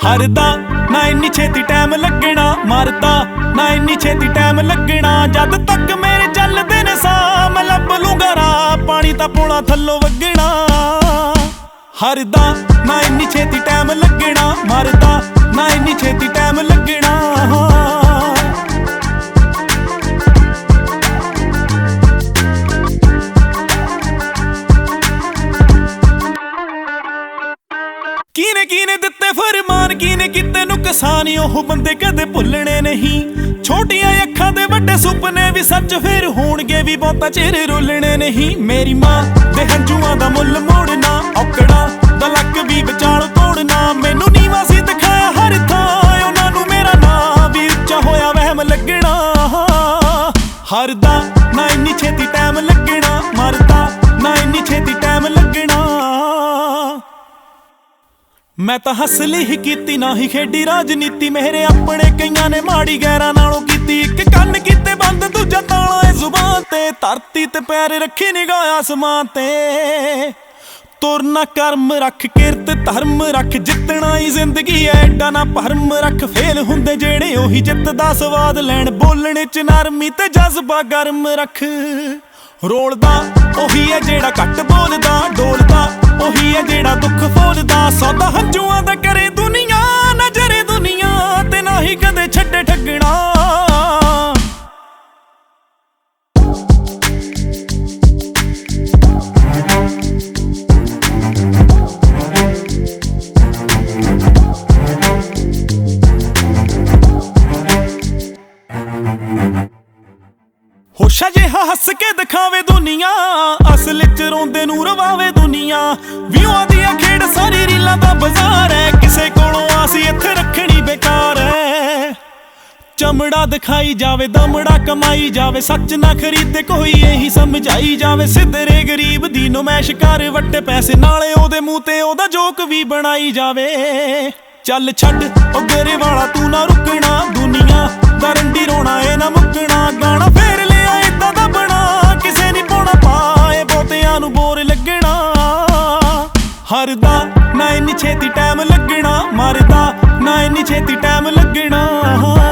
हरदा ना इन्नी छेती टाइम लगना, मरदा ना इन्नी छेती टाइम लगना। जद तक मेरे चलदे ने साह मैं लभ लूंगा राह, पानी तां पौना थल्लों वगना। हरदा ना इन्नी छेती टाइम लगना, मरदा ना इन्नी छेती टाइम लगना। कीने कीने दिते फरमान, कीने किते नुकसान, ओह बंदे कदे भुलने नहीं। छोटियां अखां दे वड्डे सुपने भी सच फिर होणगे भी बहुता चिर रुलने नहीं। मेरी मां दे हंझुआं दा मुल मोड़ना, औकड़ा दा लक भी विचाल तोड़ना। मैनू नीवां सी दिखाया हर थां, उन्हां नूं मेरा नां भी उच्चा होया वहम लगना। हरदा ना इन्नी छेती टाइम लगना, मरदा ना इन्नी छेती टाइम लगना। मैं तां हसली ही कीती ना ही खेडी राजनीति, मेरे अपने कईयां ने माड़ी गैरां नालों कीती। इक कन्न कीते बंद दूजा ताला ए जुबान ते, धरती ते पैर रखी निगाह आसमान ते। तुरना कर्म रख किरत धर्म रख, जितना ही जिंदगी है एडा ना भरम रख। फेल हुंदे जेड़े ओही जित दा स्वाद लैण, बोलने च नरमी ते जज्बा गर्म रख। रोलदा ओही है जेड़ा घट बोलदा, डोलदा ओही है जेड़ा दुख फोलदा। सौदा हंझुआं दा करे दुनिया, नजरे दुनिया ते ना ही कदे छड्डे ठगना। होशा जिहा हस के दिखावे दुनिया, असल च रोंदे नूं रवावे दुनिया। व्यूआं दियां खेड़ सारी रीलां दा बाजार है, किसे कोलों आस इत्थे रखनी बेकार है। चमड़ा दिखाई जावे दमड़ा कमाई जावे, सच ना खरीदे कोई यही समझाई जावे। सिद्धरे गरीब दी नुमैश कर वट्टे पैसे, नाले ओदे मूंह ते ओदा जोक भी बनाई जावे। चल छड्ड ओ गेरे वाला तू ना रुकना, दुनिया दा रंडी रोना ए ना मुकना। गाना फेर लिया इदां दा बना, किसे नी पौना पाए बहुतियां नूं बोर लगना। हरदा ना इन्नी छेती टाइम लगना, मरदा ना इन्नी छेती टाइम लगना।